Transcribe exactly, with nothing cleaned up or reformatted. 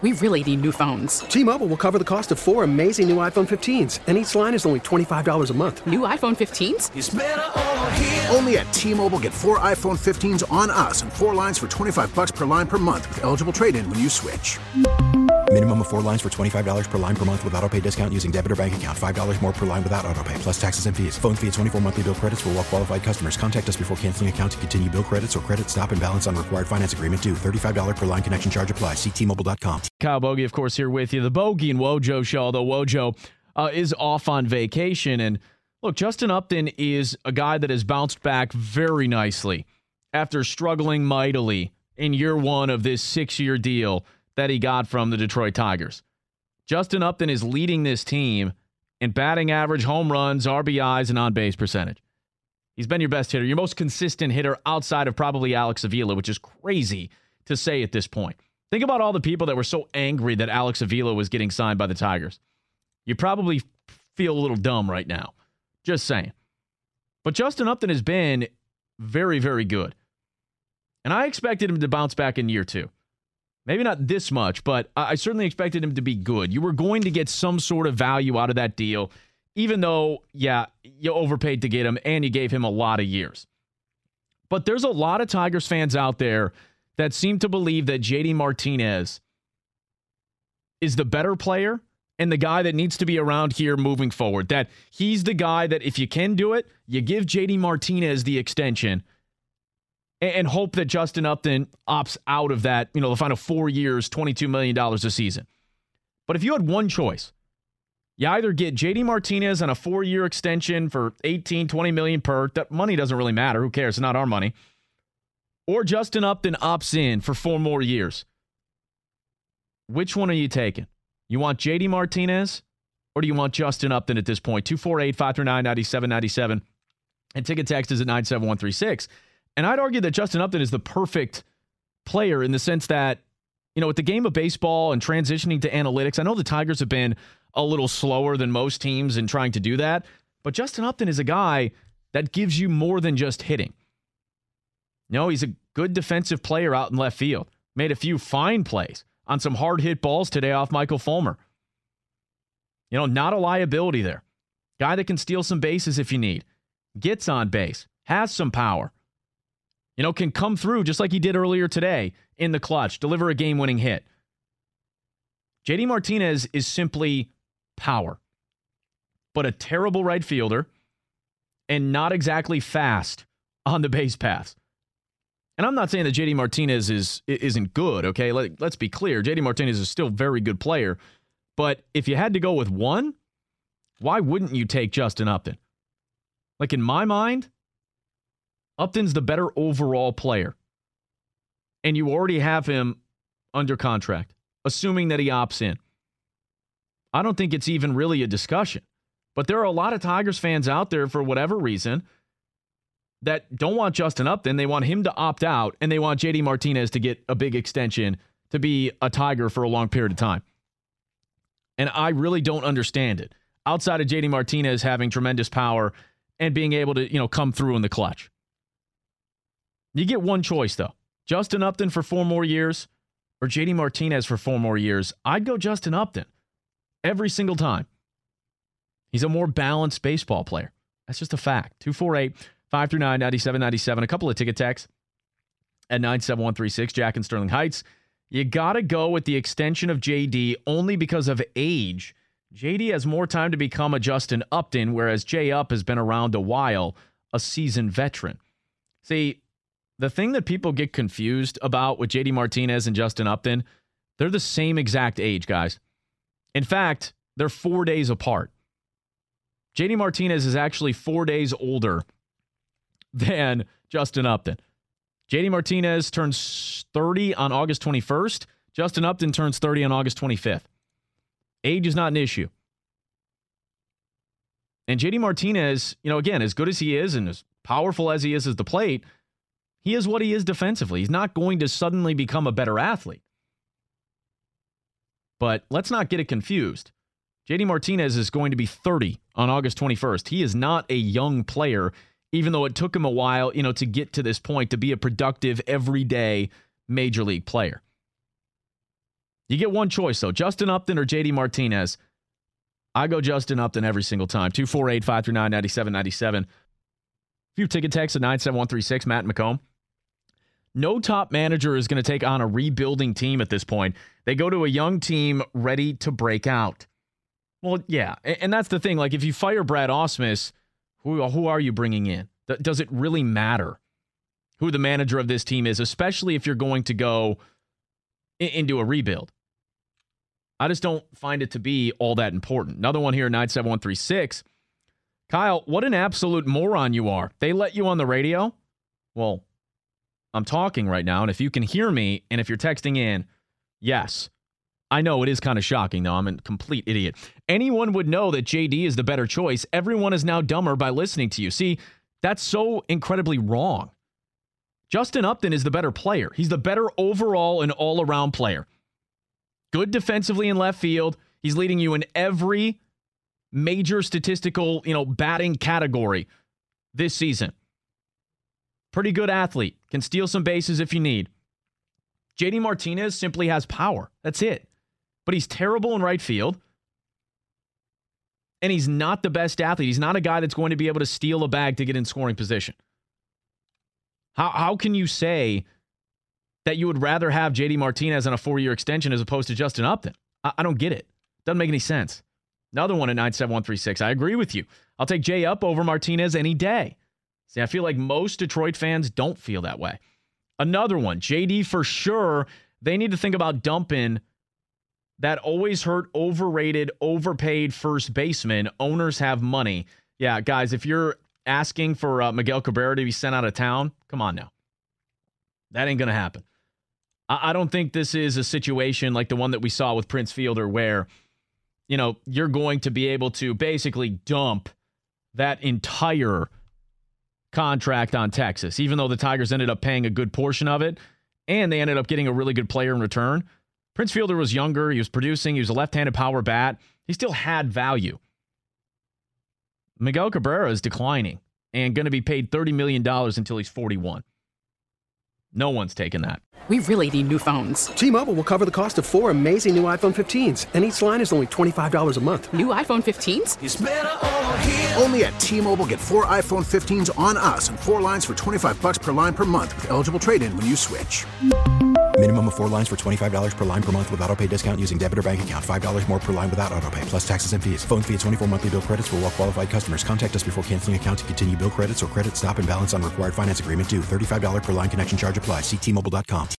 We really need new phones. T-Mobile will cover the cost of four amazing new iPhone fifteens, and each line is only twenty-five dollars a month. New iPhone fifteens? It's better over here. Only at T-Mobile, get four iPhone fifteens on us and four lines for twenty-five dollars per line per month with eligible trade-in when you switch. Minimum of four lines for twenty-five dollars per line per month with autopay discount using debit or bank account. five dollars more per line without autopay, plus taxes and fees. Phone fee at twenty-four monthly bill credits for well-qualified customers. Contact us before canceling account to continue bill credits or credit stop and balance on required finance agreement due. thirty-five dollars per line connection charge applies. See T Mobile dot com. Kyle Bogey, of course, here with you. The Bogey and Wojo show, although Wojo uh, is off on vacation. And look, Justin Upton is a guy that has bounced back very nicely after struggling mightily in year one of this six-year deal that he got from the Detroit Tigers. Justin Upton is leading this team in batting average, home runs, R B Is, and on-base percentage. He's been your best hitter, your most consistent hitter outside of probably Alex Avila, which is crazy to say at this point. Think about all the people that were so angry that Alex Avila was getting signed by the Tigers. You probably feel a little dumb right now. Just saying. But Justin Upton has been very, very good. And I expected him to bounce back in year two. Maybe not this much, but I certainly expected him to be good. You were going to get some sort of value out of that deal, even though, yeah, you overpaid to get him and you gave him a lot of years. But there's a lot of Tigers fans out there that seem to believe that J D Martinez is the better player and the guy that needs to be around here moving forward. That he's the guy that if you can do it, you give J D Martinez the extension and hope that Justin Upton opts out of that, you know, the final four years, twenty-two million dollars a season. But if you had one choice, you either get J D Martinez on a four-year extension for eighteen, twenty million per. That money doesn't really matter. Who cares? It's not our money. Or Justin Upton opts in for four more years. Which one are you taking? You want J D Martinez or do you want Justin Upton at this point? two four eight, five three nine, nine seven nine seven. And ticket text is at nine seven one three six. And I'd argue that Justin Upton is the perfect player in the sense that, you know, with the game of baseball and transitioning to analytics, I know the Tigers have been a little slower than most teams in trying to do that, but Justin Upton is a guy that gives you more than just hitting. You know, he's a good defensive player out in left field. Made a few fine plays on some hard hit balls today off Michael Fulmer. You know, not a liability there. Guy that can steal some bases if you need. Gets on base. Has some power. You know, can come through just like he did earlier today in the clutch, deliver a game-winning hit. J D Martinez is simply power, but a terrible right fielder and not exactly fast on the base paths. And I'm not saying that J D Martinez is, isn't good, okay? Let, let's be clear. J D Martinez is still a very good player, but if you had to go with one, why wouldn't you take Justin Upton? Like in my mind, Upton's the better overall player. And you already have him under contract, assuming that he opts in. I don't think it's even really a discussion. But there are a lot of Tigers fans out there, for whatever reason, that don't want Justin Upton. They want him to opt out, and they want J D Martinez to get a big extension to be a Tiger for a long period of time. And I really don't understand it. Outside of J D Martinez having tremendous power and being able to, you know, come through in the clutch. You get one choice, though. Justin Upton for four more years or J D Martinez for four more years. I'd go Justin Upton every single time. He's a more balanced baseball player. That's just a fact. two four eight, five three nine, nine seven nine seven. A couple of ticket texts at nine seven one three six. Jack in Sterling Heights. You got to go with the extension of J D only because of age. J D has more time to become a Justin Upton, whereas J Up has been around a while, a seasoned veteran. See, the thing that people get confused about with J D Martinez and Justin Upton, they're the same exact age, guys. In fact, they're four days apart. J D Martinez is actually four days older than Justin Upton. J D Martinez turns thirty on August twenty-first. Justin Upton turns thirty on August twenty-fifth. Age is not an issue. And J D Martinez, you know, again, as good as he is and as powerful as he is at the plate, he is what he is defensively. He's not going to suddenly become a better athlete. But let's not get it confused. J D Martinez is going to be thirty on August twenty-first. He is not a young player, even though it took him a while, you know, to get to this point, to be a productive, everyday major league player. You get one choice, though. Justin Upton or J D Martinez. I go Justin Upton every single time. two four eight, five three nine, nine seven nine seven. A few ticket texts at nine seven one three six, Matt McComb. No top manager is going to take on a rebuilding team at this point. They go to a young team ready to break out. Well, yeah, and that's the thing. Like, if you fire Brad Ausmus, who, who are you bringing in? Does it really matter who the manager of this team is, especially if you're going to go into a rebuild? I just don't find it to be all that important. Another one here, nine seven one three six. Kyle, what an absolute moron you are. They let you on the radio? Well, I'm talking right now, and if you can hear me, and if you're texting in, yes. I know it is kind of shocking, though. I'm a complete idiot. Anyone would know that J D is the better choice. Everyone is now dumber by listening to you. See, that's so incredibly wrong. Justin Upton is the better player. He's the better overall and all-around player. Good defensively in left field. He's leading you in every major statistical, you know, batting category this season. Pretty good athlete. Can steal some bases if you need. J D Martinez simply has power. That's it. But he's terrible in right field. And he's not the best athlete. He's not a guy that's going to be able to steal a bag to get in scoring position. How how can you say that you would rather have J D Martinez on a four-year extension as opposed to Justin Upton? I, I don't get it. Doesn't make any sense. Another one at nine seven one three six. I agree with you. I'll take Jay up over Martinez any day. See, I feel like most Detroit fans don't feel that way. Another one, J D for sure. They need to think about dumping that always hurt, overrated, overpaid first baseman. Owners have money. Yeah, guys, if you're asking for uh, Miguel Cabrera to be sent out of town, come on now. That ain't going to happen. I-, I don't think this is a situation like the one that we saw with Prince Fielder where, you know, you're going to be able to basically dump that entire contract on Texas, even though the Tigers ended up paying a good portion of it, and they ended up getting a really good player in return. Prince Fielder was younger. He was producing. He was a left-handed power bat. He still had value. Miguel Cabrera is declining and going to be paid thirty million dollars until he's forty-one. No one's taking that. We really need new phones. T-Mobile will cover the cost of four amazing new iPhone fifteens, and each line is only twenty-five dollars a month. New iPhone fifteens? It's better over here. Only at T-Mobile, get four iPhone fifteens on us and four lines for twenty-five bucks per line per month with eligible trade-in when you switch. Minimum of four lines for twenty-five dollars per line per month with auto pay discount using debit or bank account. five dollars more per line without auto pay, plus taxes and fees. Phone fee at twenty-four monthly bill credits for well-qualified customers. Contact us before canceling account to continue bill credits or credit stop and balance on required finance agreement due. thirty-five dollars per line connection charge applies. See T Mobile dot com.